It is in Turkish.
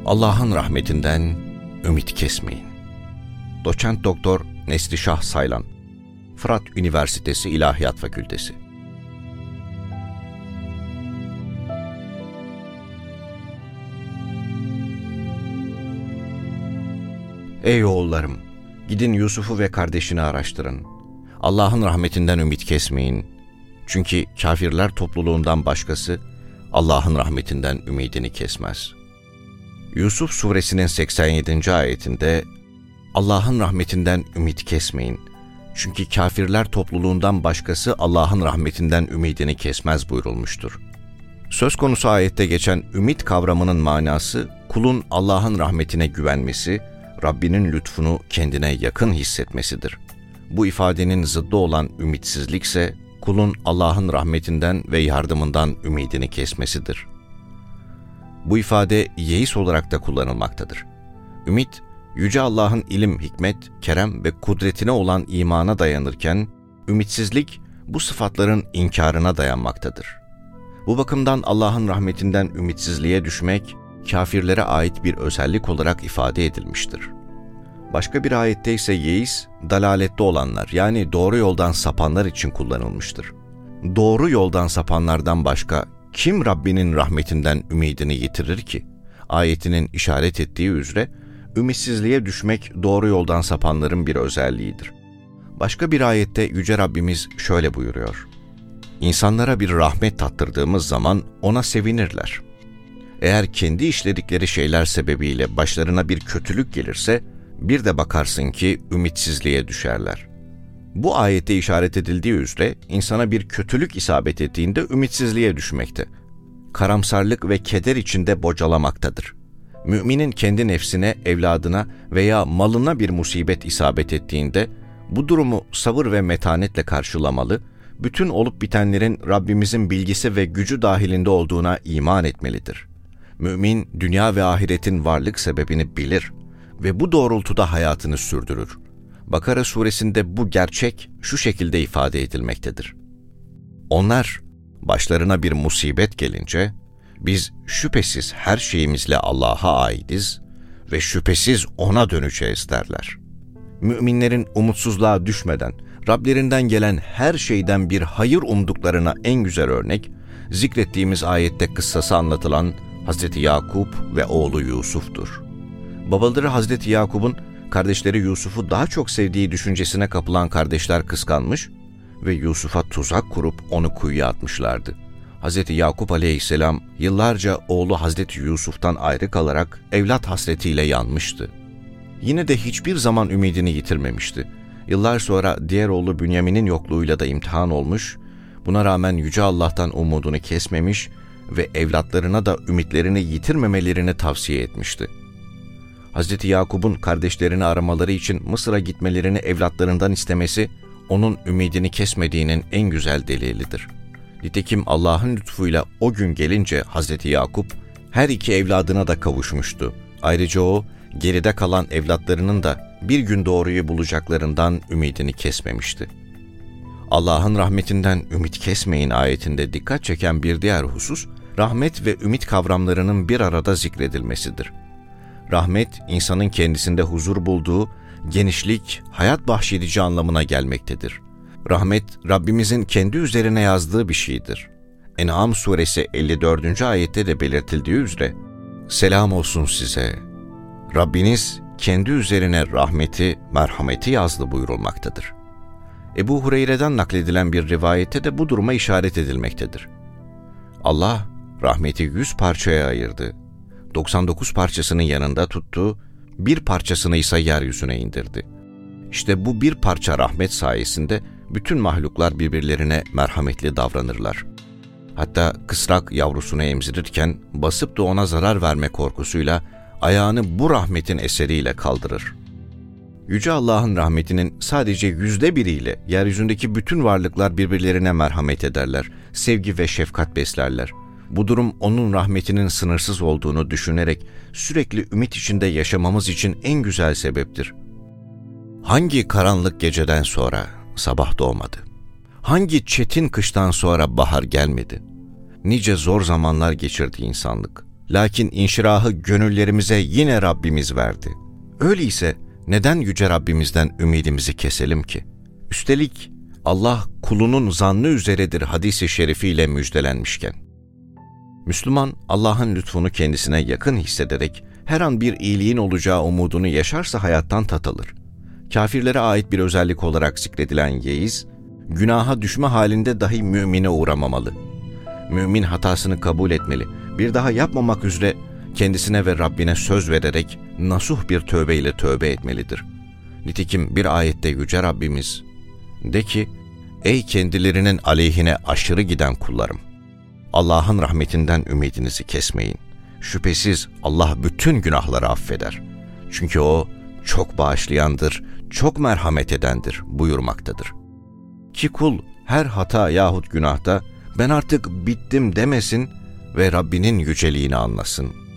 Allah'ın rahmetinden ümit kesmeyin. Doçent Doktor Neslişah Saylan, Fırat Üniversitesi İlahiyat Fakültesi. Ey oğullarım! Gidin Yusuf'u ve kardeşini araştırın. Allah'ın rahmetinden ümit kesmeyin. Çünkü kafirler topluluğundan başkası Allah'ın rahmetinden ümidini kesmez. Yusuf suresinin 87. ayetinde Allah'ın rahmetinden ümit kesmeyin. Çünkü kafirler topluluğundan başkası Allah'ın rahmetinden ümidini kesmez buyurulmuştur. Söz konusu ayette geçen ümit kavramının manası kulun Allah'ın rahmetine güvenmesi, Rabbinin lütfunu kendine yakın hissetmesidir. Bu ifadenin zıddı olan ümitsizlik ise kulun Allah'ın rahmetinden ve yardımından ümidini kesmesidir. Bu ifade yeis olarak da kullanılmaktadır. Ümit, Yüce Allah'ın ilim, hikmet, kerem ve kudretine olan imana dayanırken, ümitsizlik bu sıfatların inkarına dayanmaktadır. Bu bakımdan Allah'ın rahmetinden ümitsizliğe düşmek, kafirlere ait bir özellik olarak ifade edilmiştir. Başka bir ayette ise yeis, dalalette olanlar yani doğru yoldan sapanlar için kullanılmıştır. Doğru yoldan sapanlardan başka kim Rabbinin rahmetinden ümidini yitirir ki? Ayetinin işaret ettiği üzere, ümitsizliğe düşmek doğru yoldan sapanların bir özelliğidir. Başka bir ayette Yüce Rabbimiz şöyle buyuruyor: İnsanlara bir rahmet tattırdığımız zaman ona sevinirler. Eğer kendi işledikleri şeyler sebebiyle başlarına bir kötülük gelirse, bir de bakarsın ki ümitsizliğe düşerler. Bu ayette işaret edildiği üzere insana bir kötülük isabet ettiğinde ümitsizliğe düşmekte, karamsarlık ve keder içinde bocalamaktadır. Müminin kendi nefsine, evladına veya malına bir musibet isabet ettiğinde bu durumu sabır ve metanetle karşılamalı, bütün olup bitenlerin Rabbimizin bilgisi ve gücü dahilinde olduğuna iman etmelidir. Mümin, dünya ve ahiretin varlık sebebini bilir ve bu doğrultuda hayatını sürdürür. Bakara suresinde bu gerçek şu şekilde ifade edilmektedir. Onlar, başlarına bir musibet gelince, biz şüphesiz her şeyimizle Allah'a aitiz ve şüphesiz O'na döneceğiz derler. Müminlerin umutsuzluğa düşmeden, Rablerinden gelen her şeyden bir hayır umduklarına en güzel örnek, zikrettiğimiz ayette kıssası anlatılan Hazreti Yakup ve oğlu Yusuf'tur. Babaları Hazreti Yakup'un kardeşleri Yusuf'u daha çok sevdiği düşüncesine kapılan kardeşler kıskanmış ve Yusuf'a tuzak kurup onu kuyuya atmışlardı. Hazreti Yakup aleyhisselam yıllarca oğlu Hazreti Yusuf'tan ayrı kalarak evlat hasretiyle yanmıştı. Yine de hiçbir zaman ümidini yitirmemişti. Yıllar sonra diğer oğlu Bünyamin'in yokluğuyla da imtihan olmuş, buna rağmen Yüce Allah'tan umudunu kesmemiş ve evlatlarına da ümitlerini yitirmemelerini tavsiye etmişti. Hazreti Yakup'un kardeşlerini aramaları için Mısır'a gitmelerini evlatlarından istemesi, onun ümidini kesmediğinin en güzel delilidir. Nitekim Allah'ın lütfuyla o gün gelince Hazreti Yakup, her iki evladına da kavuşmuştu. Ayrıca o, geride kalan evlatlarının da bir gün doğruyu bulacaklarından ümidini kesmemişti. Allah'ın rahmetinden ümit kesmeyin ayetinde dikkat çeken bir diğer husus, rahmet ve ümit kavramlarının bir arada zikredilmesidir. Rahmet, insanın kendisinde huzur bulduğu, genişlik, hayat bahşedici anlamına gelmektedir. Rahmet, Rabbimizin kendi üzerine yazdığı bir şeydir. En'am suresi 54. ayette de belirtildiği üzere, selam olsun size. Rabbiniz kendi üzerine rahmeti, merhameti yazdı buyurulmaktadır. Ebu Hureyre'den nakledilen bir rivayette de bu duruma işaret edilmektedir. Allah, rahmeti 100 parçaya ayırdı. 99 parçasının yanında tuttu, bir parçasını ise yeryüzüne indirdi. İşte bu bir parça rahmet sayesinde bütün mahluklar birbirlerine merhametli davranırlar. Hatta kısrak yavrusunu emzirirken basıp da ona zarar verme korkusuyla ayağını bu rahmetin eseriyle kaldırır. Yüce Allah'ın rahmetinin sadece %1'iyle yeryüzündeki bütün varlıklar birbirlerine merhamet ederler, sevgi ve şefkat beslerler. Bu durum onun rahmetinin sınırsız olduğunu düşünerek sürekli ümit içinde yaşamamız için en güzel sebeptir. Hangi karanlık geceden sonra sabah doğmadı? Hangi çetin kıştan sonra bahar gelmedi? Nice zor zamanlar geçirdi insanlık. Lakin inşirahı gönüllerimize yine Rabbimiz verdi. Öyleyse neden Yüce Rabbimizden ümidimizi keselim ki? Üstelik Allah kulunun zannı üzeredir hadis-i şerifiyle müjdelenmişken. Müslüman, Allah'ın lütfunu kendisine yakın hissederek her an bir iyiliğin olacağı umudunu yaşarsa hayattan tat alır. Kafirlere ait bir özellik olarak zikredilen yeiz, günaha düşme halinde dahi mümine uğramamalı. Mümin hatasını kabul etmeli, bir daha yapmamak üzere kendisine ve Rabbine söz vererek nasuh bir tövbeyle tövbe etmelidir. Nitekim bir ayette Yüce Rabbimiz, de ki, ey kendilerinin aleyhine aşırı giden kullarım! Allah'ın rahmetinden ümidinizi kesmeyin. Şüphesiz Allah bütün günahları affeder. Çünkü O çok bağışlayandır, çok merhamet edendir buyurmaktadır. Ki kul her hata yahut günahta ben artık bittim demesin ve Rabbinin yüceliğini anlasın.